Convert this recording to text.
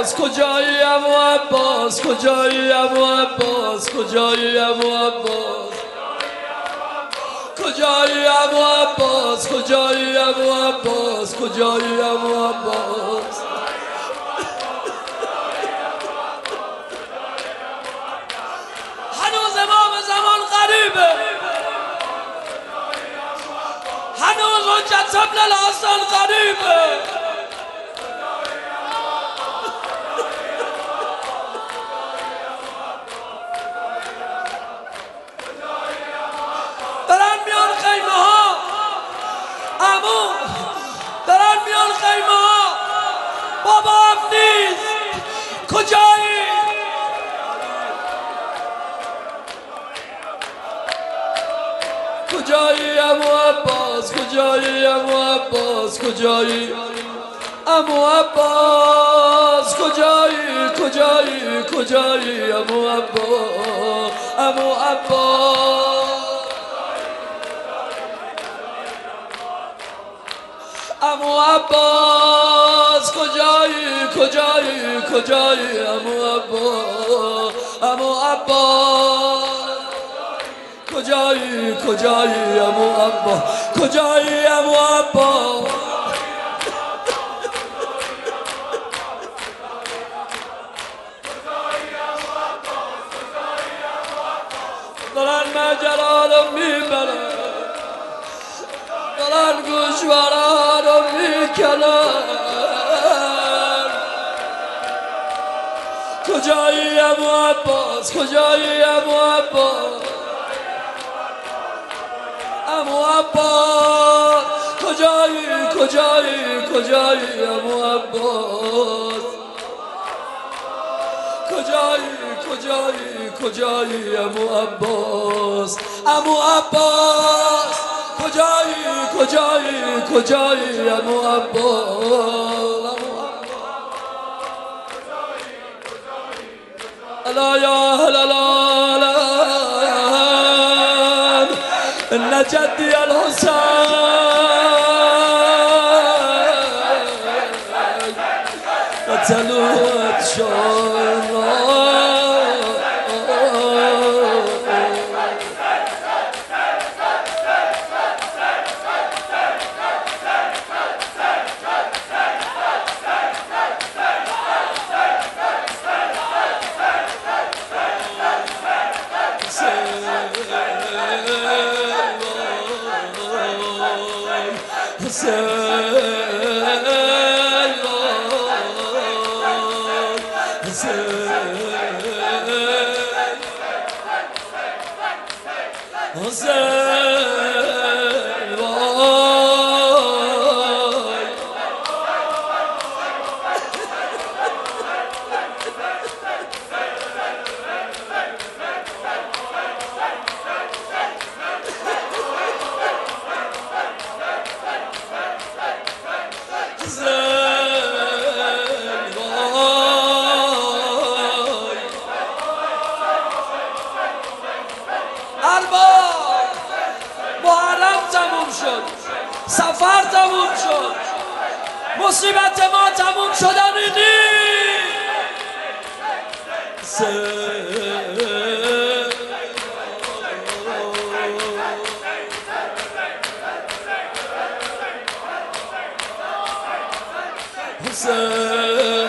کجایی ابو عباس کجایی ابو عباس کجایی ابو عباس کجایی ابو عباس کجایی ابو عباس کجایی ابو عباس هنوز امام زمان غریبه هنوز حجت ابن الحسن غریبه دارن میان خیمه ها عمو دارن میان خیمه ها بابا هم نیست کجایی کجایی ابو عباس کجایی ابو عباس کجایی ابو عباس کجایی کجایی کجایی ابو عباس ابو عباس ابو عباس کجایی کجایی کجایی ابو عباس ابو عباس کجایی کجایی ابو عباس کجایی ابو عباس دارن ماجرا رو میبرن دارن گوشوارا رو میکنن کجایی ابو عباس کجایی ابو عباس ابو عباس کجایی کجایی کجایی ابو عباس کجایی کجایی کجایی ابو عباس ابو عباس کجایی کجایی کجایی ابو عباس الا یا اهل العالم ان جدی الحسین قتلوه شانا سفر تموم شد مصیبت ما تموم شدنی نیست حسین